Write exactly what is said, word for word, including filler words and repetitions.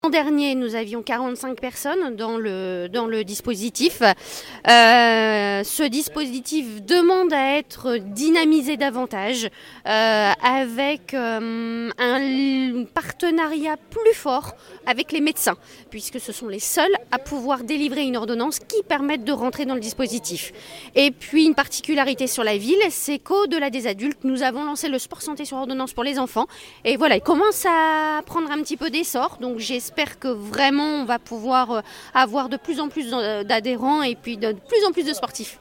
L'an dernier, nous avions quarante-cinq personnes dans le, dans le dispositif. Euh, ce dispositif demande à être dynamisé davantage euh, avec euh, un partenariat plus fort avec les médecins, puisque ce sont les seuls à pouvoir délivrer une ordonnance qui permette de rentrer dans le dispositif. Et puis une particularité sur la ville, c'est qu'au-delà des adultes, nous avons lancé le sport santé sur ordonnance pour les enfants. Et voilà, il commence à prendre un petit peu d'essor, donc j'espère que vraiment on va pouvoir avoir de plus en plus d'adhérents et puis de plus en plus de sportifs.